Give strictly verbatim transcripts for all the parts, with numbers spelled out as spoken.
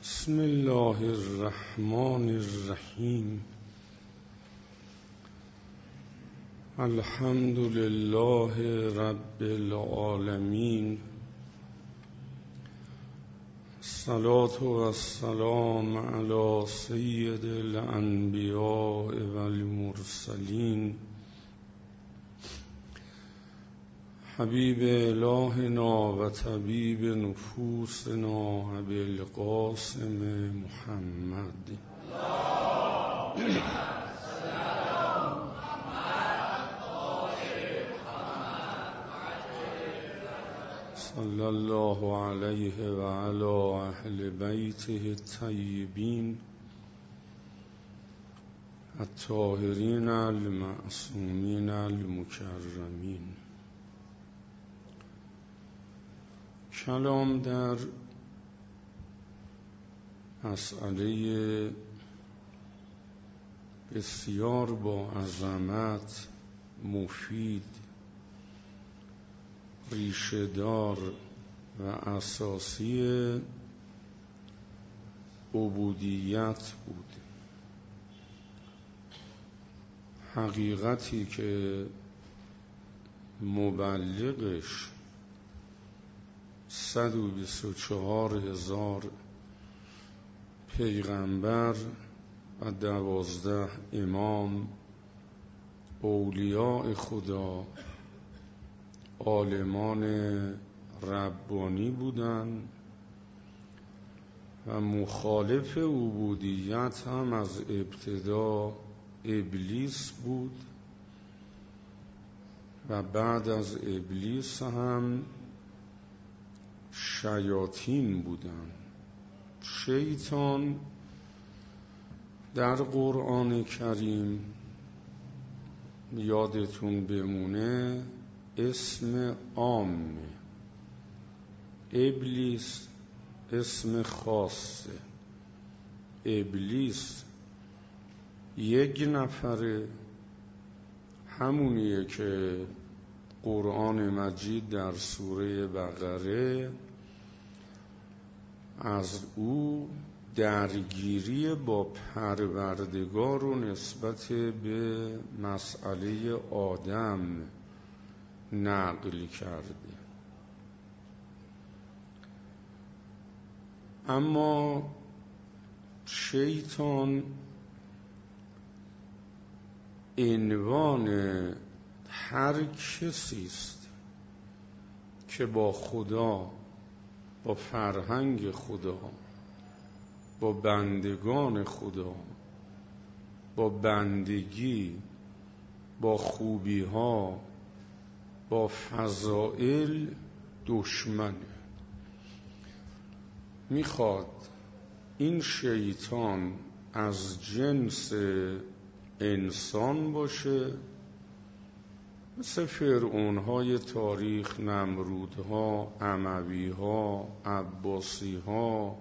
بسم الله الرحمن الرحیم. الحمد لله رب العالمین. الصلاة والسلام علی سید الانبیاء والمرسلین حبیب الهنا و طبیب نفوسنا ابی القاسم محمد صلی الله علیه و علی اهل بیته الطیبین الطاهرین المعصومین المکرمین. کلام در مسئله بسیار با عظمت، مفید، ریشه‌دار و اساسی عبودیت بود. حقیقتی که مبلغش صد و بیست و چهار هزار پیغمبر و دوازده امام، اولیاء خدا، عالمان ربانی بودند و مخالف عبودیت هم از ابتدا ابلیس بود و بعد از ابلیس هم شیاطین بودن. شیطان در قرآن کریم یادتون بمونه اسم عامه، ابلیس اسم خاصه. ابلیس یک نفره، همونیه که قرآن مجید در سوره بقره از او درگیری با پروردگار و نسبت به مسئله آدم نقل کرده. اما شیطان عنوان هر کسی است که با خدا، با فرهنگ خدا، با بندگان خدا، با بندگی، با خوبی ها، با فضائل دشمنه. میخواد این شیطان از جنس انسان باشه، مثل فرعون‌های تاریخ، نمرودها، اموی‌ها، عباسی‌ها.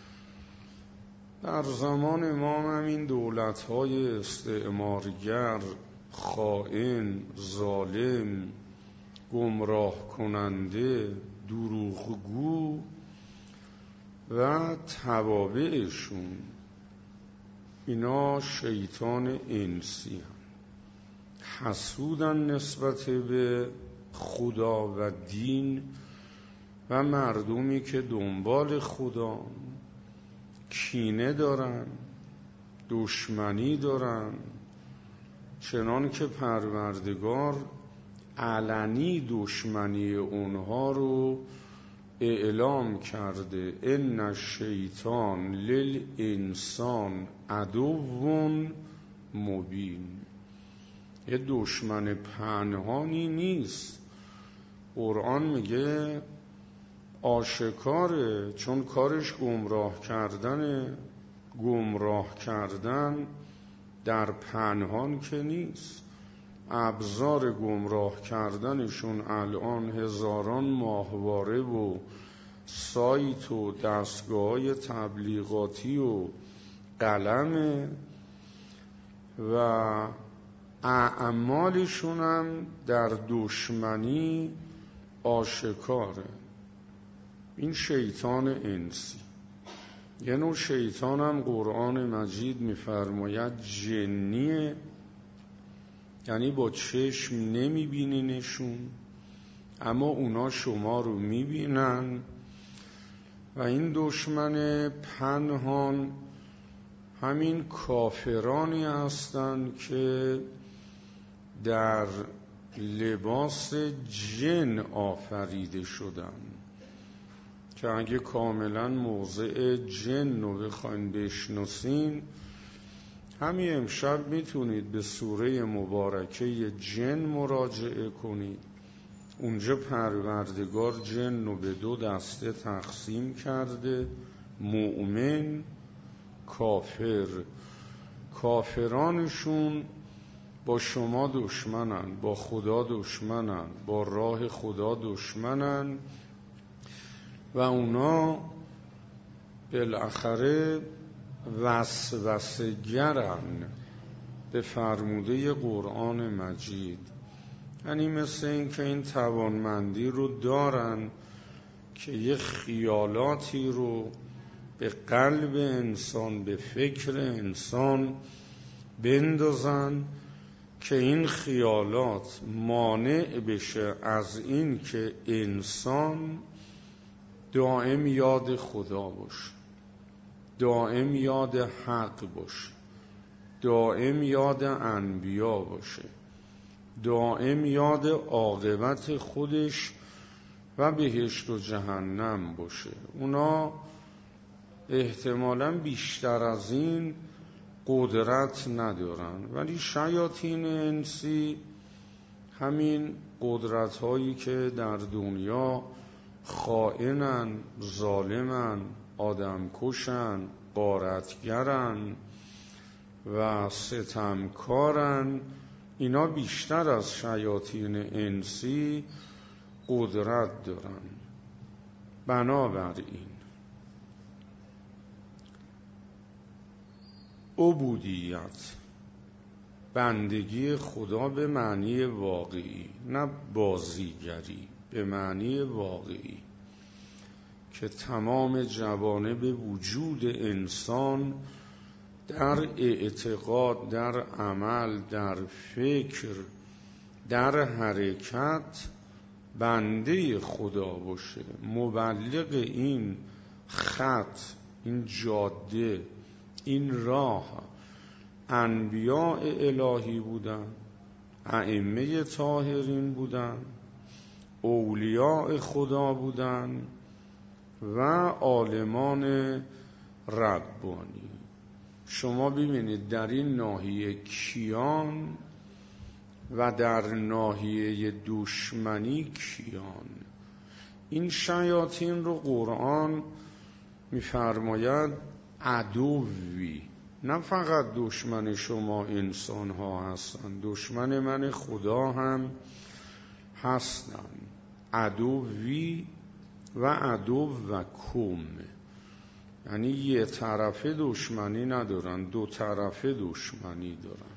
در زمان امام هم این دولت‌های استعمارگر، خائن، ظالم، گمراه کننده، دروغگو و توابعشون، اینا شیطان انسی هم. حسودن نسبت به خدا و دین و مردمی که دنبال خدا، کینه دارن، دشمنی دارن، چنان که پروردگار علنی دشمنی اونها رو اعلام کرده. ان الشیطان للانسان عدو مبین. یه دشمن پنهانی نیست. قرآن میگه آشکاره، چون کارش گمراه کردنه. گمراه کردن در پنهان که نیست. ابزار گمراه کردنشون الان هزاران ماهواره و سایت و دستگاه‌های تبلیغاتی و قلمه و اعمالشون هم در دشمنی آشکاره. این شیطان انسی. یه نوع شیطان هم قرآن مجید میفرماید جنیه، یعنی با چشم نمیبینینشون اما اونا شما رو میبینن و این دشمن پنهان همین کافرانی هستند که در لباس جن آفریده شدن، که اگه کاملا موضع جن رو بخواین بشناسین، همین امشب میتونید به سوره مبارکه جن مراجعه کنید. اونجا پروردگار جن رو به دو دسته تقسیم کرده، مؤمن، کافر. کافرانشون با شما دشمنن، با خدا دشمنن، با راه خدا دشمنن و اونا بالاخره وسوسه گرن به فرموده قرآن مجید. یعنی مثل این که این توانمندی رو دارن که یه خیالاتی رو به قلب انسان، به فکر انسان بندازن که این خیالات مانع بشه از این که انسان دائم یاد خدا باشه، دائم یاد حق باشه، دائم یاد انبیا باشه، دائم یاد عاقبت خودش و بهشت و جهنم باشه. اونا احتمالاً بیشتر از این قدرت ندارن، ولی شیاطین انسی همین قدرت هایی که در دنیا خائنن، ظالمن، آدم کشن، غارتگرن و ستمکارن، اینا بیشتر از شیاطین انسی قدرت دارن. بنابراین عبودیت، بندگی خدا به معنی واقعی، نه بازیگری، به معنی واقعی، که تمام جوانب وجود انسان در اعتقاد، در عمل، در فکر، در حرکت بنده خدا باشه، مبلغ این خط، این جاده، این راه انبیاء الهی بودن، ائمه طاهرین بودن، اولیاء خدا بودن و عالمان ربانی. شما ببینید در این ناحیه کیان و در ناحیه دشمنی کیان. این شیاطین رو قرآن می‌فرماید عدوی، نه فقط دشمن شما انسان ها هستن، دشمن من خدا هم هستن. عدوی و عدو و کم، یعنی یه طرفه دشمنی ندارن، دو طرفه دشمنی دارن.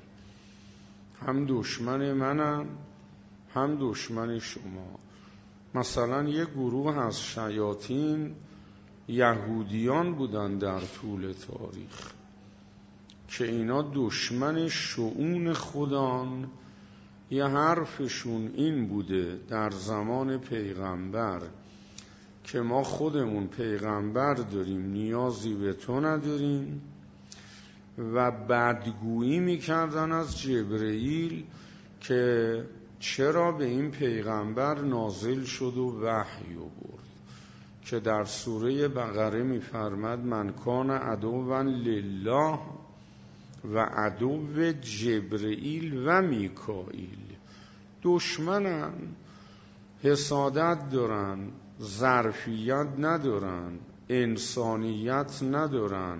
هم دشمن منم، هم دشمن شما. مثلا یه گروه از شیاطین یهودیان بودن در طول تاریخ که اینا دشمن شؤون خدان. یه حرفشون این بوده در زمان پیغمبر که ما خودمون پیغمبر داریم، نیازی به تو نداریم، و بدگویی میکردن از جبرئیل که چرا به این پیغمبر نازل شد و وحی برد، که در سوره بقره میفرماد من کان عدوا لله و عدو جبرئیل و میکائیل. دشمنن، حسادت دارن، ظرفیت ندارن، انسانیت ندارن،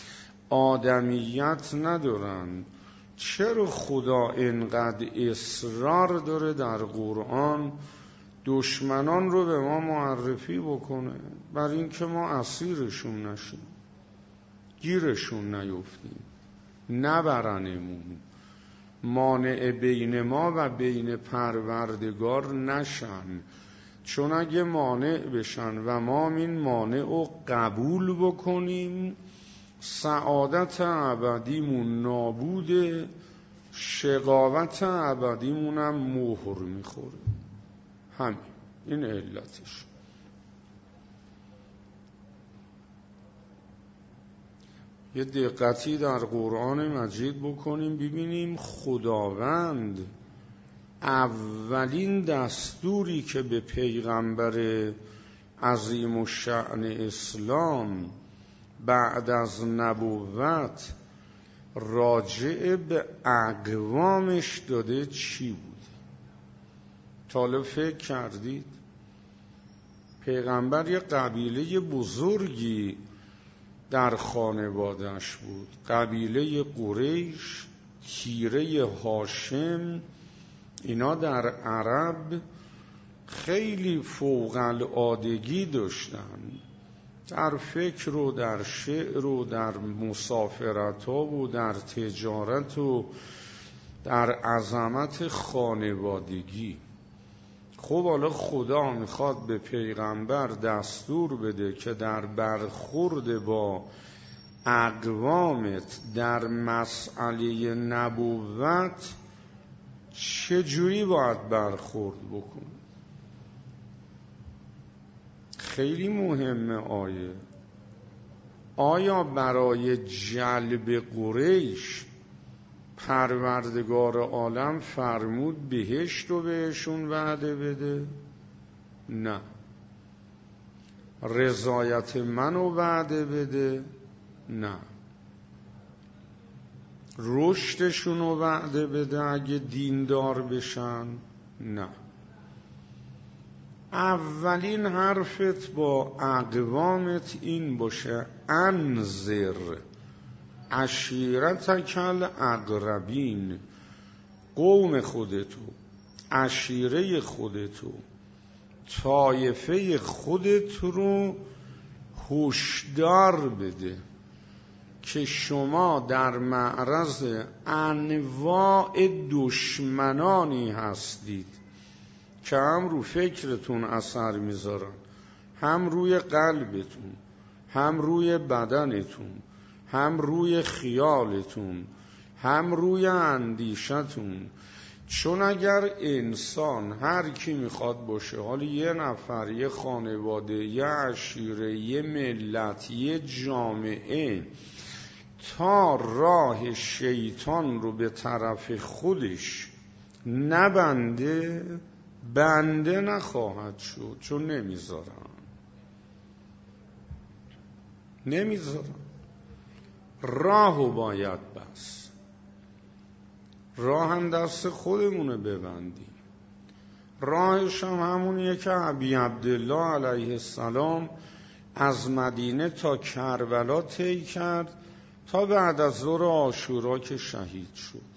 آدمیت ندارن. چرا خدا اینقدر اصرار داره در قرآن دشمنان رو به ما معرفی بکنه؟ بر این که ما اسیرشون نشیم، گیرشون نیفتیم، نبرنمون، مانع بین ما و بین پروردگار نشن، چون اگه مانع بشن و ما این مانع رو قبول بکنیم، سعادت ابدیمون نابوده، شقاوت ابدیمونم مهر میخوره. همین این علتش. یه دقتی در قرآن مجید بکنیم ببینیم خداوند اولین دستوری که به پیغمبر عظیم الشأن اسلام بعد از نبوت راجع به اقوامش داده چی بود؟ تا فکر کردید؟ پیغمبر یه قبیله بزرگی در خانواده‌اش بود، قبیله قریش، تیره هاشم. اینا در عرب خیلی فوق العادگی داشتن در فکر و در شعر و در مسافرت ها و در تجارت و در عظمت خانوادگی. خب حالا خدا میخواد به پیغمبر دستور بده که در برخورد با اقوامت در مسئله نبوت چجوری باید برخورد بکن. خیلی مهمه آیه. آیا برای جلب قریش پروردگار عالم فرمود بهشت رو بهشون وعده بده؟ نه. رضایت منو وعده بده؟ نه. رشدشون رو وعده بده اگه دیندار بشن؟ نه. اولین حرفت با اقوامت این باشه انذر عشیرتک الاقربین، قوم خودتو، عشیره خودتو، طایفه خودت رو هشدار بده که شما در معرض انواع دشمنانی هستید که هم رو فکرتون اثر میذارن، هم روی قلبتون، هم روی بدنتون، هم روی خیالتون، هم روی اندیشتون. چون اگر انسان هر کی میخواد باشه، حالا یه نفر، یه خانواده، یه عشیره، یه ملت، یه جامعه، تا راه شیطان رو به طرف خودش نبنده، بنده نخواهد شد. چون نمیذارن نمیذارن راهو باید بس. راه هم دست خودمونه ببندیم. راهش هم همونیه که ابی عبدالله علیه السلام از مدینه تا کربلا طی کرد تا بعد از ظهر عاشورا که شهید شد.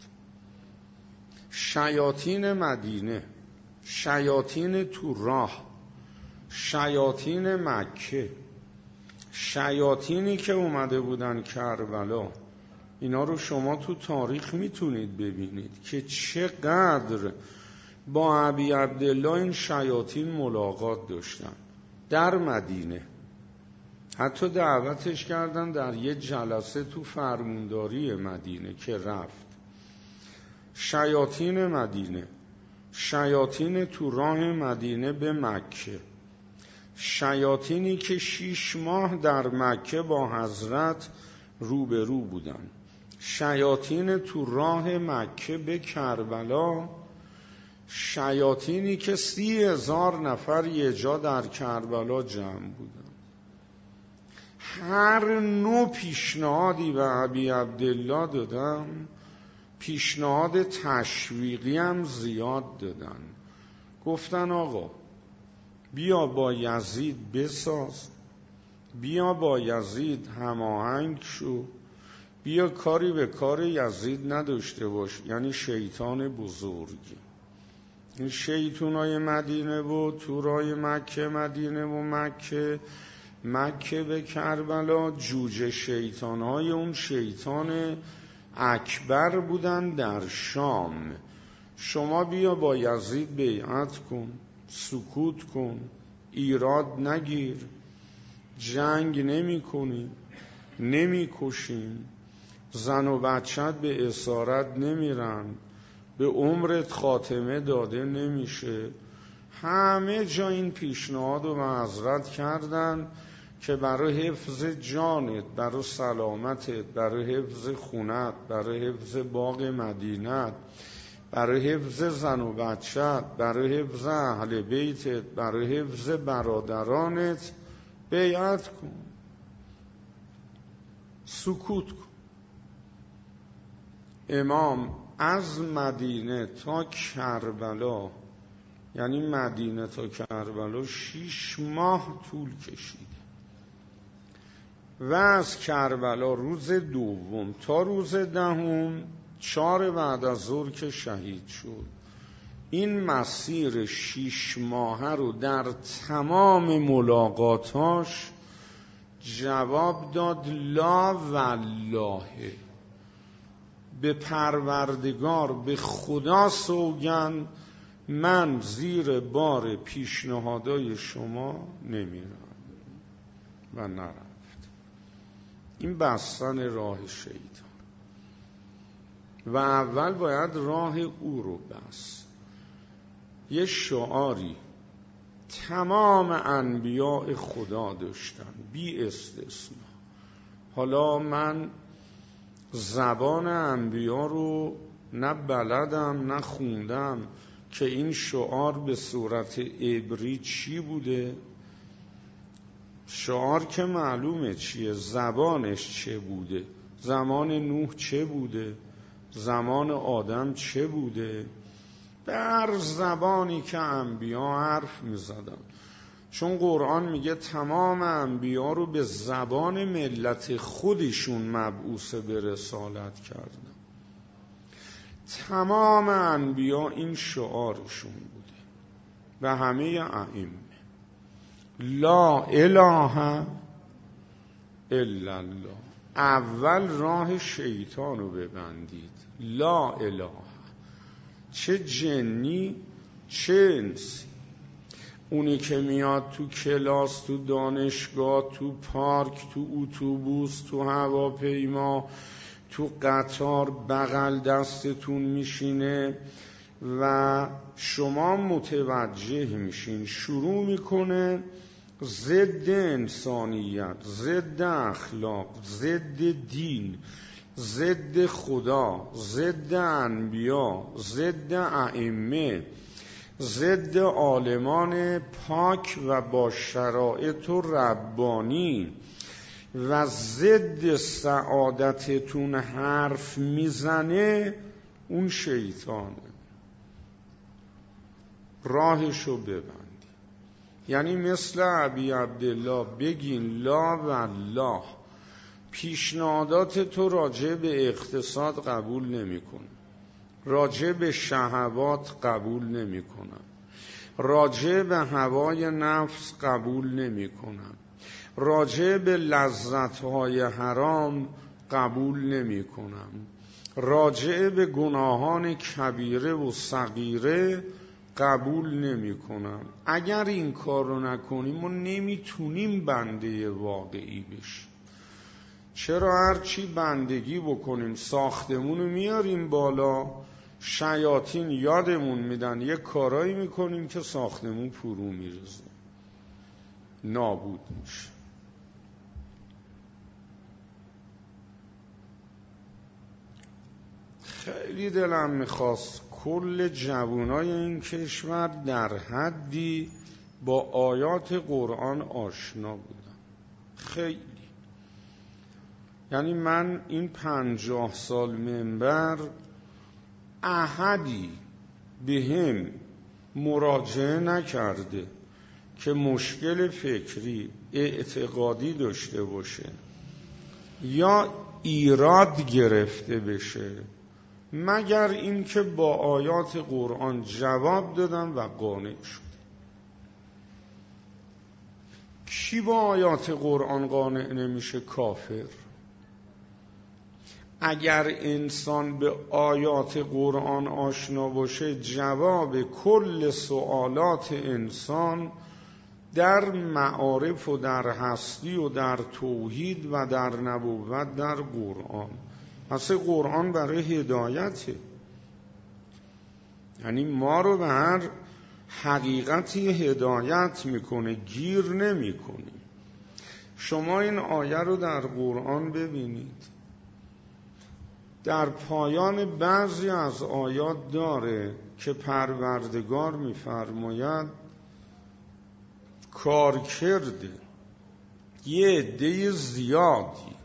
شیاطین مدینه، شیاطین تو راه، شیاطین مکه، شیاطینی که اومده بودن کربلا، اینا رو شما تو تاریخ میتونید ببینید که چقدر با ابی عبدالله این شیاطین ملاقات داشتن در مدینه. حتی دعوتش کردن در یه جلسه تو فرمانداری مدینه که رفت. شیاطین مدینه، شیاطین تو راه مدینه به مکه، شیاطینی که شیش ماه در مکه با حضرت روبرو بودن، شیاطین تو راه مکه به کربلا، شیاطینی که سی هزار نفر یه جا در کربلا جمع بودن. هر نوع پیشنهادی به ابی عبدالله دادم، پیشنهاد تشویقی هم زیاد دادن. گفتن آقا بیا با یزید بساز، بیا با یزید هماهنگ شو، بیا کاری به کار یزید نداشته باش. یعنی شیطان بزرگی، این شیطانای مدینه و تورای مکه، مدینه و مکه، مکه به کربلا، جوجه شیطانای اون شیطان اکبر بودن در شام. شما بیا با یزید بیعت کن، سکوت کن، ایراد نگیر، جنگ نمی کنیم، نمی کشیم، زن و بچت به اسارت نمیرن، به عمرت خاتمه داده نمیشه. همه جا این پیشنهاد و معذرت کردن که برای حفظ جانت، برای سلامتت، برای حفظ خونت، برای حفظ باغ مدینت، برای حفظ زن و بچت، برای حفظ اهل بیتت، برای حفظ برادرانت بیعت کن، سکوت کن. امام از مدینه تا کربلا، یعنی مدینه تا کربلا شیش ماه طول کشید و از کربلا روز دوم تا روز دهم چهار بعد از ظهر که شهید شد. این مسیر شیش ماهه رو در تمام ملاقاتاش جواب داد لا والله، به پروردگار، به خدا سوگند من زیر بار پیشنهادای شما نمیرم و نرفت. این بستن راه شیطان و اول باید راه او رو بست. یه شعاری تمام انبیاء خدا داشتن بی استثنا. حالا من زبان انبیا رو نه بلدم نه خوندم که این شعار به صورت عبری چی بوده. شعار که معلومه چیه، زبانش چه بوده، زمان نوح چه بوده، زمان آدم چه بوده، در زبانی که انبیا حرف می زدن. چون قرآن میگه تمام انبیا رو به زبان ملت خودشون مبعوث به رسالت کردن. تمام انبیا این شعارشون بوده و همه ائمه. لا اله الا الله. اول راه شیطان رو ببندید. لا اله، چه جنی چه انسی. اونی که میاد تو کلاس، تو دانشگاه، تو پارک، تو اتوبوس، تو هواپیما، تو قطار بغل دستتون میشینه و شما متوجه میشین شروع میکنه ضد انسانیت، ضد اخلاق، ضد دین، ضد خدا، ضد انبیا، ضد ائمه، ضد عالمان پاک و با شرایط و ربانی و ضد سعادتتون حرف میزنه، اون شیطانه. راهشو ببندی. یعنی مثل ابی عبدالله بگین لا والله، پیشنهادات تو راجع به اقتصاد قبول نمی کنم، راجع به شهوات قبول نمی کنم، راجع به هوای نفس قبول نمی کنم، راجع به لذت‌های حرام قبول نمی کنم، راجع به گناهان کبیره و صغیره قبول نمی کنم. اگر این کار رو نکنیم ما نمیتونیم بنده واقعی بشیم. چرا هرچی بندگی بکنیم ساختمون رو میاریم بالا، شیاطین یادمون میدن یه کارایی میکنیم که ساختمون فرو میرزه، نابود میشه. خیلی دلم میخواست کل جوانای این کشور در حدی با آیات قرآن آشنا بودن. خیلی، یعنی من این پنجاه سال منبر احدی به هم مراجعه نکرده که مشکل فکری اعتقادی داشته باشه یا ایراد گرفته بشه، مگر این که با آیات قرآن جواب دادن و قانع شد. کی با آیات قرآن قانع نمیشه؟ کافر. اگر انسان به آیات قرآن آشنا باشه، جواب کل سوالات انسان در معارف و در هستی و در توحید و در نبوت در قرآن. اصلا قرآن برای هدایته، یعنی ما رو به هر حقیقتی هدایت میکنه، گیر نمیکنه. شما این آیه رو در قرآن ببینید، در پایان بعضی از آیات داره که پروردگار میفرماید کار کرده یه عده زیادی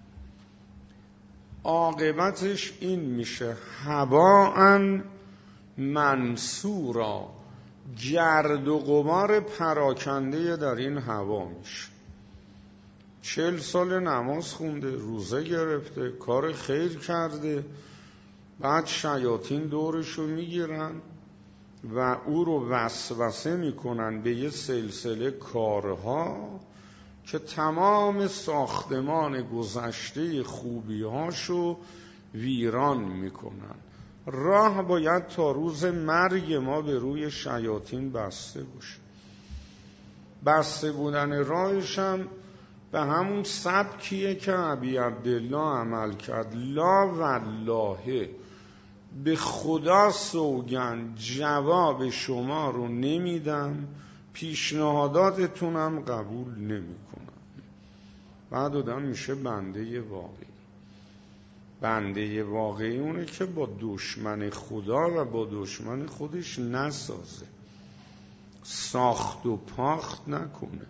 عاقبتش این میشه هباء منصورا، گرد و غبار پراکنده در این هوا میشه. چهل سال نماز خونده، روزه گرفته، کار خیر کرده، بعد شیاطین دورشو میگیرن و او رو وسوسه میکنن به یه سلسله کارها که تمام ساختمان گذشته خوبیهاشو ویران میکنن. راه باید تا روز مرگ ما به روی شیاطین بسته باشه. بسته بودن راهش هم به همون سبکیه که ابی عبدالله عمل کرد. لا والله، به خدا سوگند جواب شما رو نمیدم، پیشنهاداتتونم قبول نمی کنم. بعد آدم میشه بنده واقعی. بنده واقعی اونه که با دشمن خدا و با دشمن خودش نسازه، ساخت و پاخت نکنه.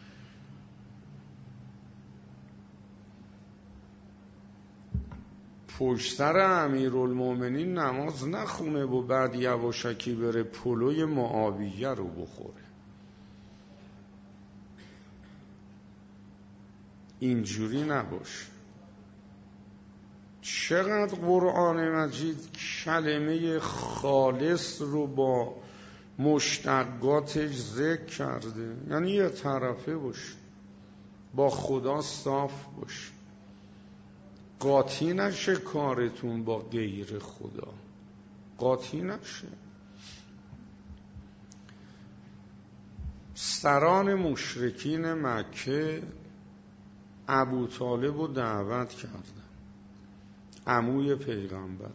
پشت سر امیرالمومنین نماز نخونه و بعد یواشکی بره پلوی معاویه رو بخوره. اینجوری نباشه. چقدر قرآن مجید کلمه خالص رو با مشتقاتش ذکر کرده، یعنی یه طرفه باشه، با خدا صاف باشه، قاطی نشه کارتون با غیر خدا، قاطی نشه. سران مشرکین مکه ابوطالب رو دعوت کردن، عموی پیغمبر.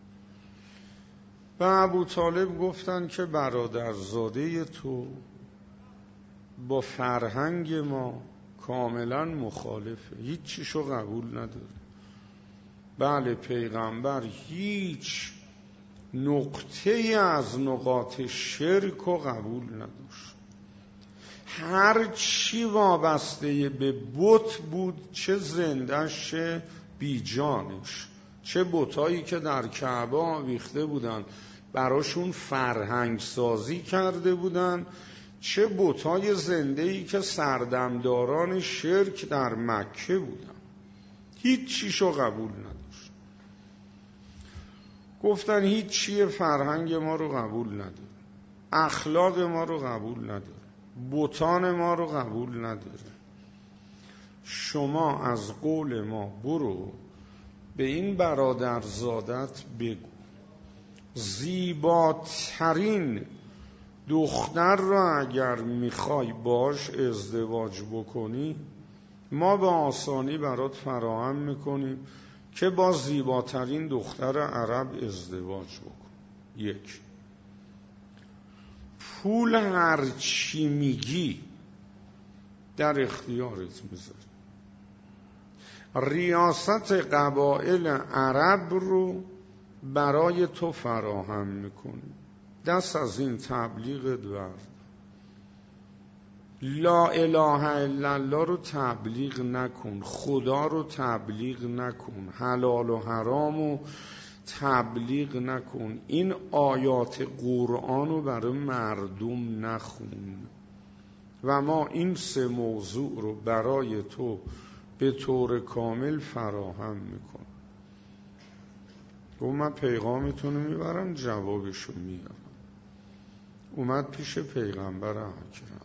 و ابوطالب گفتن که برادرزاده تو با فرهنگ ما کاملا مخالفه، هیچ چیشو قبول نداره. بله، پیغمبر هیچ نقطه از نقاط شرک رو قبول نداشت. هر چی وابسته به بت بود، چه زنده‌ش چه بیجانش، چه بتایی که در کعبه آویخته بودن براشون فرهنگ سازی کرده بودن، چه بتای زنده‌ای که سردمداران شرک در مکه بودن، هیچ چیشو قبول نداشت. گفتن هیچ چیه فرهنگ ما رو قبول نداره، اخلاق ما رو قبول نداره، بتان ما رو قبول نداره. شما از قول ما برو به این برادرزادت بگو زیباترین دختر را اگر میخوای باش ازدواج بکنی، ما به آسانی برات فراهم میکنیم که با زیباترین دختر عرب ازدواج بکن. یک، پول هر چی میگی در اختیارت میذاری. ریاست قبایل عرب رو برای تو فراهم میکنی، دست از این تبلیغت ورد. لا اله الا الله رو تبلیغ نکن، خدا رو تبلیغ نکن، حلال و حرام رو تبلیغ نکن، این آیات قرآن رو برای مردم نخون. و ما این سه موضوع رو برای تو به طور کامل فراهم میکن. گفت من پیغامتون رو میبرم، جوابشو میارم. اومد پیش پیغمبر اکرم.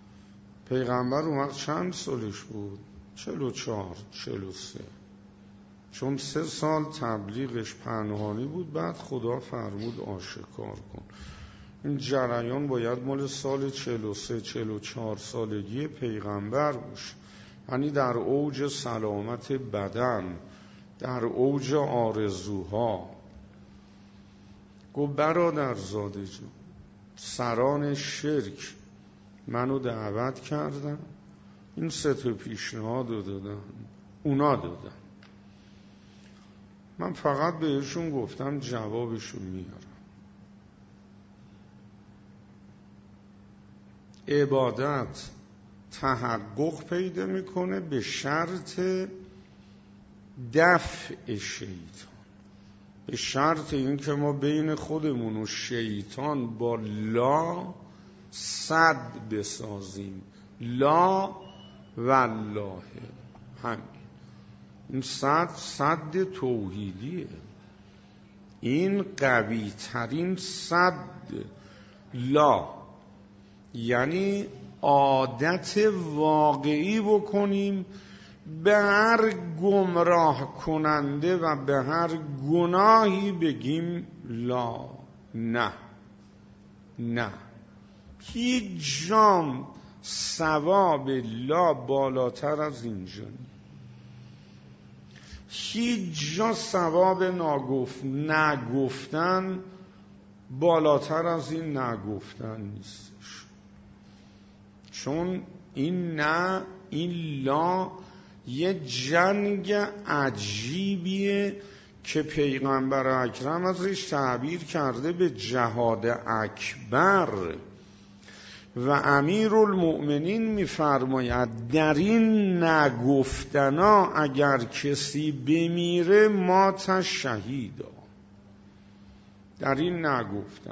پیغمبر اومد چند سالش بود؟ چل و چهار چل و سه. چون سه سال تبلیغش پنهانی بود، بعد خدا فرمود آشکار کن. این جریان باید مال سال چهل و سه چهل و چهار سالگی پیغمبر باشه، یعنی در اوج سلامت بدن، در اوج آرزوها. گفت برادر زاده جون، سران شرک منو دعوت کردن، این سه تا پیشنهاد رو دادن، اونا دادن، من فقط بهشون گفتم جوابشون میارم. عبادت تحقق پیدا میکنه به شرط دفع شیطان، به شرط این که ما بین خودمون و شیطان با لا صد بسازیم. لا والله، همین. این صد صد توحیدیه، این قوی ترین صد. لا یعنی عادت واقعی بکنیم به هر گمراه کننده و به هر گناهی بگیم لا، نه نه. هیچ جام ثواب لا بالاتر از اینجا نیست. هیچ جا ثواب ناگفت نگفتن بالاتر از این نگفتن نیستش. چون این نه، این لا یه جنگ عجیبیه که پیغمبر اکرم ازش تعبیر کرده به جهاد اکبر. و امیرالمؤمنین میفرماید در این نگفتنا اگر کسی بمیره مات شهیدا. در این نگفتن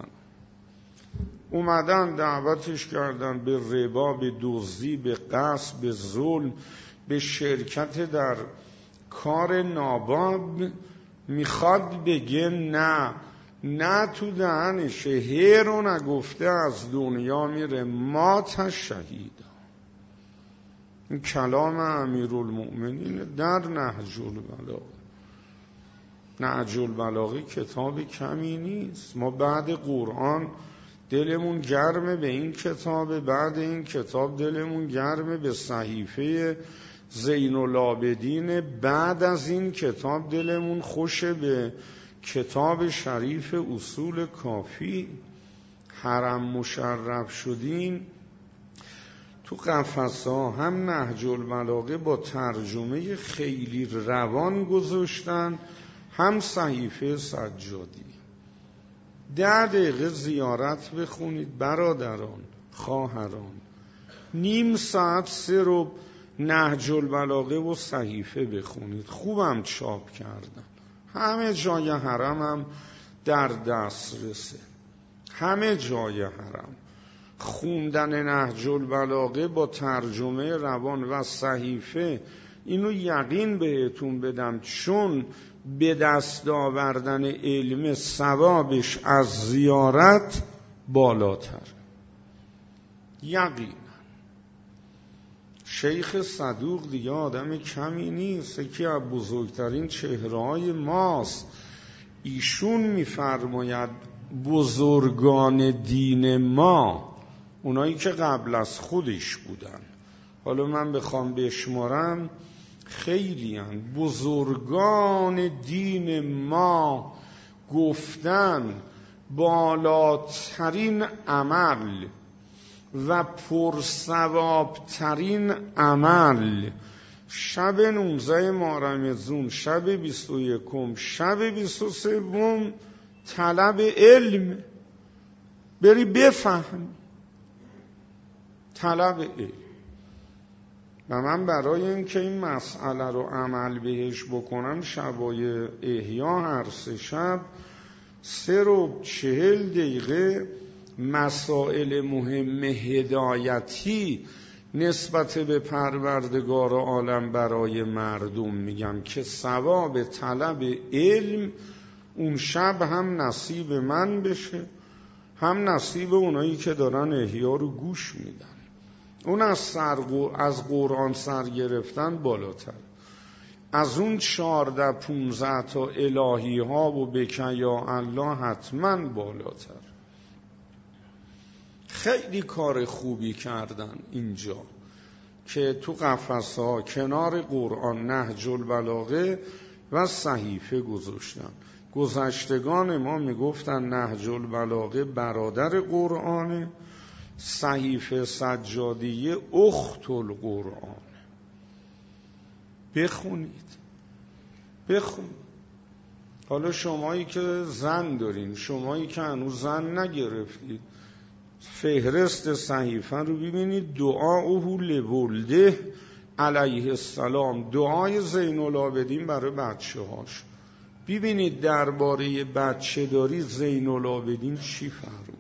اومدن دعوتش کردن به ربا، به دزدی، به غصب، به ظلم، به شرکت در کار ناباب. میخواد بگه نه، نه تو دهنشه، هی رو نگفته از دنیا میره مات شهید. این کلام امیرالمؤمنین در نهج البلاغه. نهج البلاغه کتاب کمی نیست. ما بعد قرآن دلمون گرمه به این کتاب، بعد این کتاب دلمون گرمه به صحیفه زین العابدین، بعد از این کتاب دلمون خوشه به کتاب شریف اصول کافی. حرم مشرف شدین تو قفس‌ها هم نهج البلاغه با ترجمه خیلی روان گذاشتن، هم صحیفه سجادی. ده دقیقه زیارت بخونید برادران، خواهران، نیم ساعت سه رو نهج البلاغه و صحیفه بخونید. خوبم چاپ کردن، همه جای حرم هم در دسترسه، همه جای حرم. خوندن نهج البلاغه با ترجمه روان و صحیفه، اینو یقین بهتون بدم، چون به دست آوردن علم ثوابش از زیارت بالاتر. یقین شیخ صدوق دیگه آدم کمی نیست، یکی از بزرگترین چهره‌های ماست. ایشون میفرماید بزرگان دین ما، اونایی که قبل از خودش بودن، حالا من بخوام بشمارم خیلی هن. بزرگان دین ما گفتن بالاترین عمل و پرثوابترین عمل شب نوزده ماه رمضان، شب بیست و یکم، شب بیست و سوم طلب علم، بری بفهم طلب علم. و من برای اینکه این مسئله رو عمل بهش بکنم شبای احیا هر سه شب سه رو چهل دقیقه مسائل مهم هدایتی نسبت به پروردگار عالم برای مردم میگم که ثواب طلب علم اون شب هم نصیب من بشه، هم نصیب اونایی که دارن احیا رو گوش میدن. اون از, سر از قرآن سر گرفتن بالاتر. از اون چارده پونزده تا الهی ها و بکن یا الله حتما بالاتر. خیلی کار خوبی کردن اینجا که تو قفسه ها کنار قرآن نهج البلاغه و صحیفه گذاشتن. گذشتگان ما میگفتن نهج البلاغه برادر قرآنه، صحیفه سجادیه اخت القرآن. بخونید بخونید. حالا شمایی که زن دارین، شمایی که هنوز زن نگرفتید، فهرست صحیفه رو ببینید. دعاءه لولده علیه السلام، دعای زین العابدین برای بچه هاش. ببینید درباره بچه داری زین العابدین چی فرمود،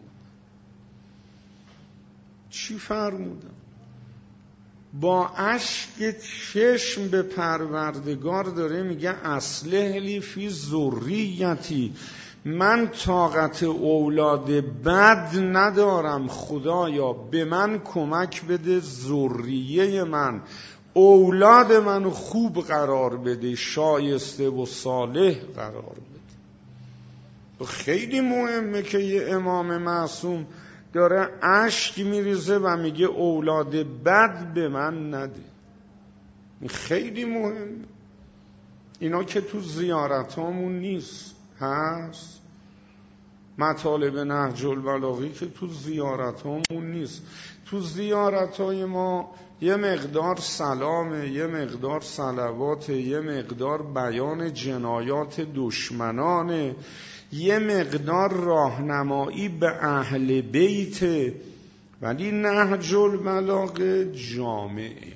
چی فرمودن. با اشک چشم به پروردگار داره میگه اصلح لی فی ذریتی، من طاقت اولاد بد ندارم، خدایا به من کمک بده، ذریه من، اولاد منو خوب قرار بده، شایسته و صالح قرار بده. خیلی مهمه که یه امام معصوم داره اشک میریزه و میگه اولاد بد به من نده. این خیلی مهمه. اینا که تو زیارتامون نیست، هست مطالب نهج البلاغه که تو زیارتامون نیست. تو زیارتای ما یه مقدار سلامه، یه مقدار صلوات، یه مقدار بیان جنایات دشمنانه، یه مقدار راهنمایی به اهل بیت، ولی نهج البلاغه جامعه،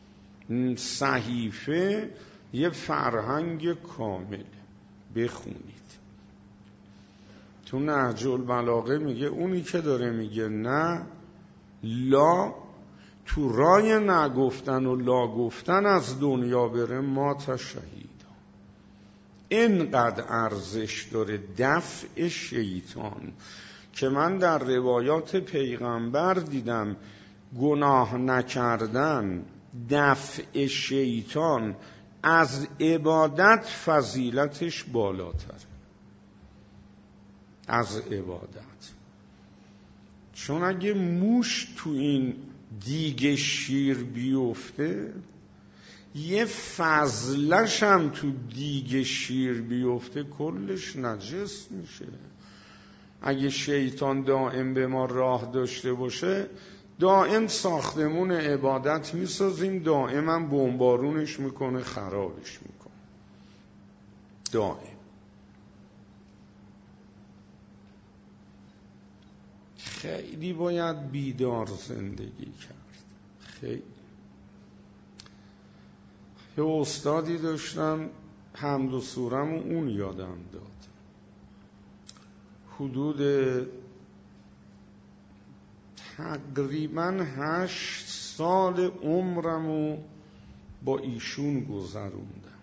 صحیفه یه فرهنگ کامل. بخونید تو نهج البلاغه میگه اونی که داره میگه نه لا، تو رای نگفتن و لا گفتن از دنیا بره، ما تشهید. اینقدر ارزش داره دفع شیطان که من در روایات پیغمبر دیدم گناه نکردن، دفع شیطان از عبادت فضیلتش بالاتره از عبادت. چون اگه موش تو این دیگ شیر بیفته، یه فضلش هم تو دیگ شیر بیفته، کلش نجس میشه. اگه شیطان دائم به ما راه داشته باشه، دائم ساختمون عبادت میسازیم، دائم هم بمبارونش میکنه، خرابش میکنه دائم. خیلی باید بیدار زندگی کرد. خیلی. یه استادی داشتم حمد و سورم و اون یادم داد. حدود تقریبا هشت سال عمرمو با ایشون گذروندم.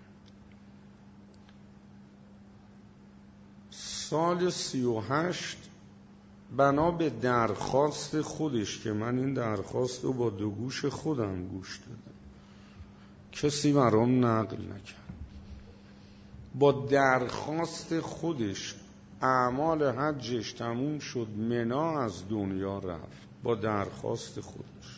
سال سی و هشت بنا به درخواست خودش که من این درخواست رو با دو گوش خودم گوش دادم، کسی برام نقل نکرد، با درخواست خودش اعمال حجش تموم شد، منا از دنیا رفت با درخواست خودش.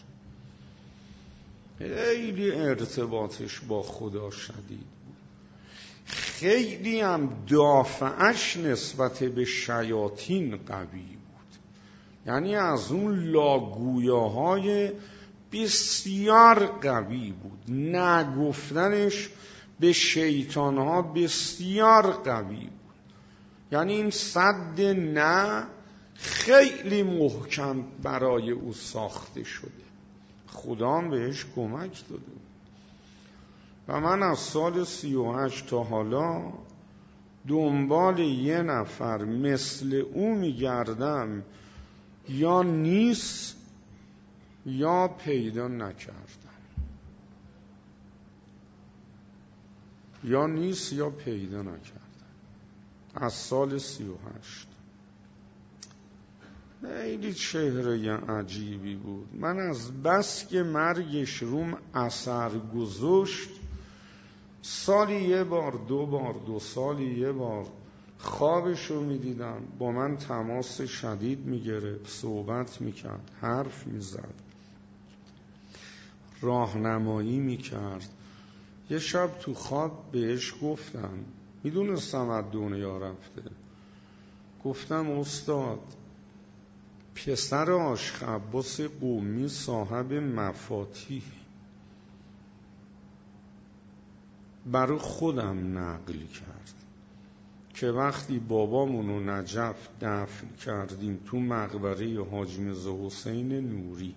خیلی ارتباطش با خدا شدید بود، خیلی هم دافعش نسبت به شیاطین قوی بود. یعنی از اون لاگویاهای بسیار قوی بود، نگفتنش به شیطانها بسیار قوی بود. یعنی این صد نه خیلی محکم برای او ساخته شده، خدا هم بهش کمک داده. و من از سال سی و هشت تا حالا دنبال یه نفر مثل او میگردم، یا نیست یا پیدا نکردم، یا نیست یا پیدا نکردم. از سال سی و هشت خیلی چهره عجیبی بود. من از بس که مرگش روم اثر گذاشت سالی یه بار، دو بار، دو سالی یه بار خوابشو میدیدم، با من تماس شدید میگرفت، صحبت میکرد، حرف میزد، راهنمایی میکرد. یه شب تو خواب بهش گفتم، میدونستم از دنیا رفته، گفتم استاد پسر آشخباس قومی صاحب مفاتیح برای خودم نقل کرد که وقتی بابامونو نجف دفن کردیم تو مقبره حاج میرزا حسین نوری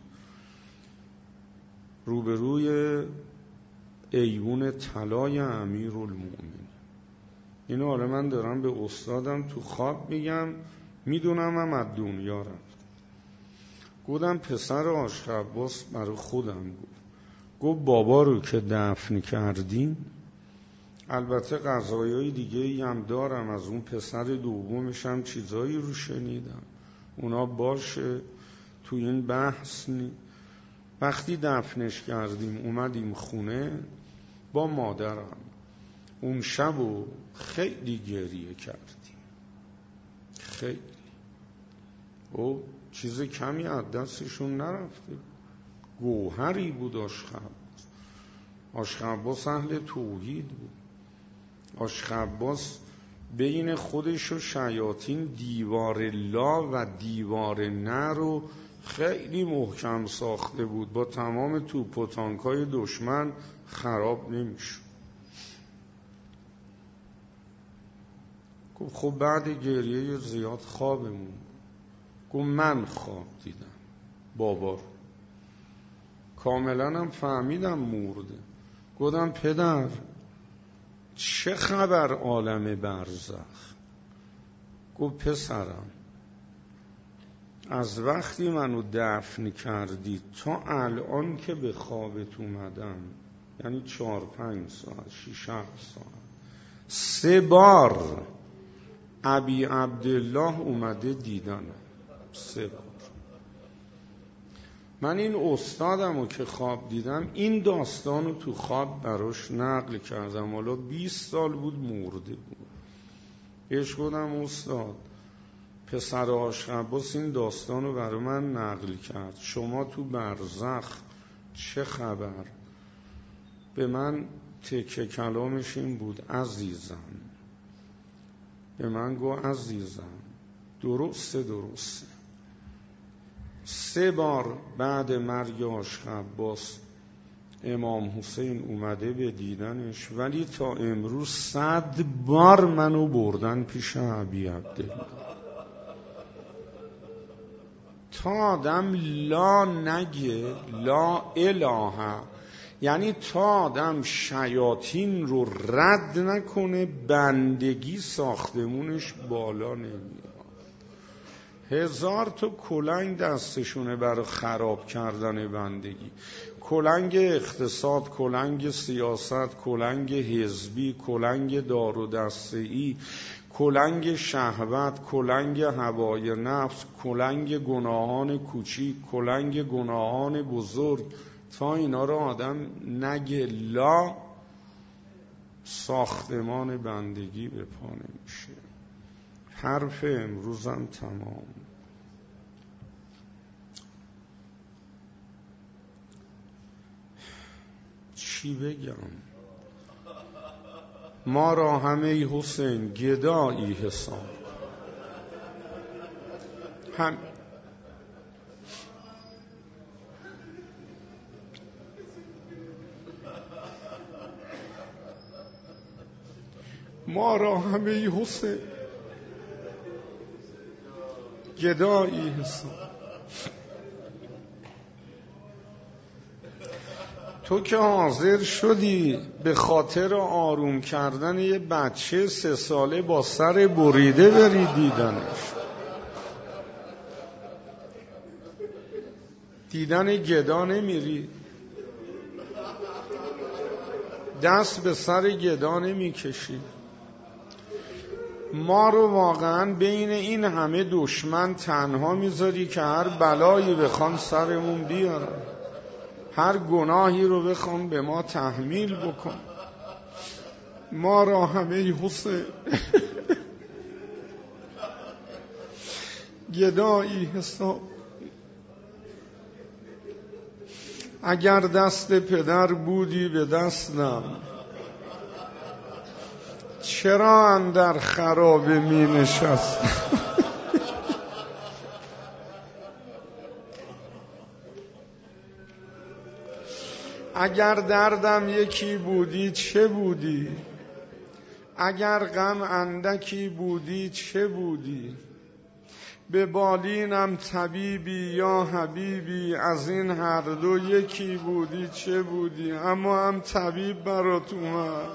روبروی ایوون طلای امیرالمومنین، اینو حالا من دارم به استادم تو خواب میگم، میدونم هم از دنیا رفت. گفتم پسر آشخباس برای خودم گفت گفت بابا رو که دفن کردیم، البته قضایای دیگه هم دارم، از اون پسر دومش هم چیزایی رو شنیدم، اونا باشه تو این بحث نی. وقتی دفنش کردیم اومدیم خونه با مادرم، اون شب و خیلی گریه کردیم، خیلی. او چیز کمی از دستشون نرفته، گوهری بود آشخباس. آشخباس اهل توحید بود. آشخباس بین خودش و شیاطین دیوار لا و دیوار نه رو خیلی محکم ساخته بود، با تمام توپ و تانکای دشمن خراب نمیشد. گفت خب بعد گریه زیاد خوابمون، گفت من خواب دیدم بابا رو، کاملا هم فهمیدم مرده. گفتم پدر چه خبر عالم برزخ؟ گفت پسرم از وقتی منو دفن کردی تا الان که به خوابت اومدم، یعنی چهار پنج ساعت شیش هفت ساعت، سه بار ابی عبدالله اومده دیدنم، سه بار. من این استادمو که خواب دیدم این داستانو تو خواب براش نقل کردم، حالا بیست سال بود مرده بود. بهش گفتم استاد پسر آشخباس این داستانو برای من نقل کرد، شما تو برزخ چه خبر؟ به من تکه کلامش این بود عزیزم، به من گو عزیزم درسته درسته. سه بار بعد مرگ آشخباس امام حسین اومده به دیدنش، ولی تا امروز صد بار منو بردن پیش ابی عبدالله. تا آدم لا نگه لا اله، یعنی تا آدم شیاطین رو رد نکنه بندگی ساختمونش بالا نمیاد. هزار تا کلنگ دستشونه برای خراب کردن بندگی، کلنگ اقتصاد، کلنگ سیاست، کلنگ حزبی، کلنگ دار و دسته‌ای، کلنگ شهوت، کلنگ هوای نفس، کلنگ گناهان کوچیک، کلنگ گناهان بزرگ. تا اینا رو آدم نگه لا ساختمان بندگی به پا نمیشه. حرف امروزم تمام. چی بگم؟ ما را همه حسین گدایی حساب هم ما را همه حسین گدایی حساب. تو که حاضر شدی به خاطر آروم کردن یه بچه سه ساله با سر بریده بری دیدنش، دیدن گدا نمیری، دست به سر گدا نمیکشی. ما رو واقعا بین این همه دشمن تنها میذاری که هر بلایی بخوان سرمون بیارن، هر گناهی رو بخوام به ما تحمیل بکن. ما را همه حسین گدایی حساب. اگر دست پدر بودی به دستم، چرا اندر خرابه می نشستم؟ اگر دردم یکی بودی چه بودی؟ اگر غم اندکی بودی چه بودی؟ به بالینم طبیبی یا حبیبی، از این هر دو یکی بودی چه بودی؟ اما هم طبیب برات اومد،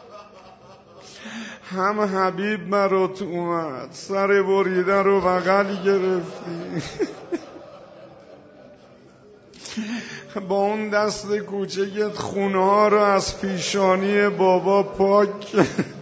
هم حبیب برات اومد، سر بریده رو بغل گرفتی با اون دست کوچکت خونه ها رو از پیشانی بابا پاک